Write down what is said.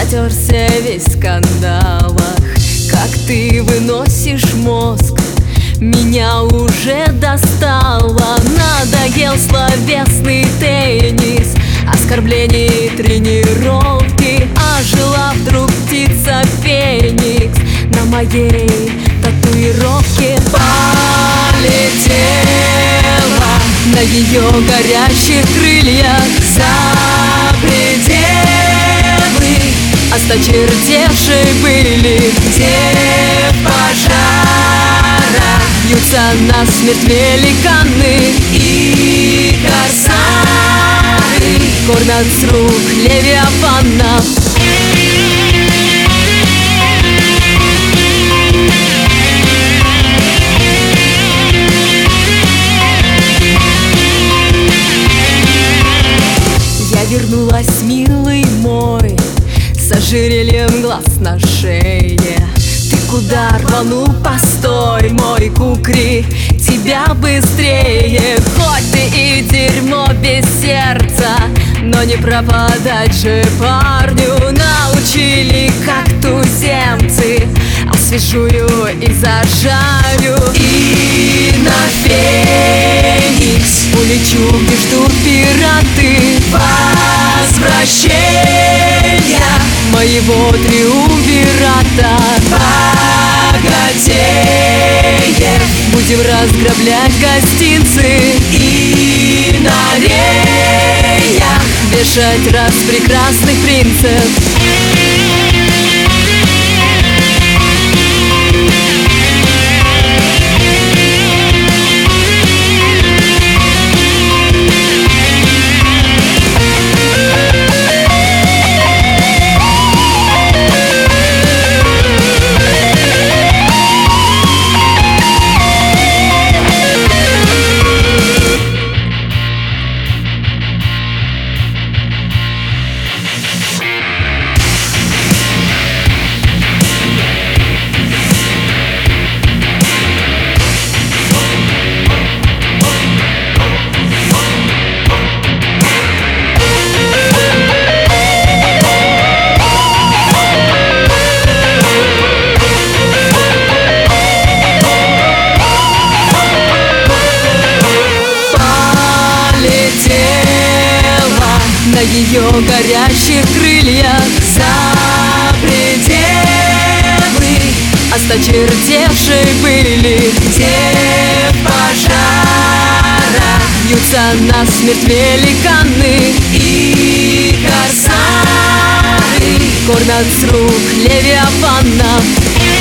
затерся весь в скандалах. Как ты выносишь мозг, меня уже достало. Надоел словесный теннис, оскорбления и тренировки. А жила вдруг птица Феникс на моей татуировке. Полетела на ее горящих крыльях за пределы осточертевшей были, где пожара бьются насмерть великаны и корсары кормят с рук левиафана. Я вернулась, милый мой, с ожерельем глаз на шее. Ты куда рванул? Постой, мой кукри, тебя быстрее. Хоть ты и дерьмо без сердца, но не пропадать же парню научили как туземцы. Освежую и зажарю, и на Феникс улечу, где ждут пираты возвращения моего триумвирата. Богатеев будем разграблять гостинцы и на реях вешать раз прекрасных принцев. На ее горящих крыльях за пределы осточертевшей были, где пожара бьются насмерть великаны и корсары кормят с рук левиафана.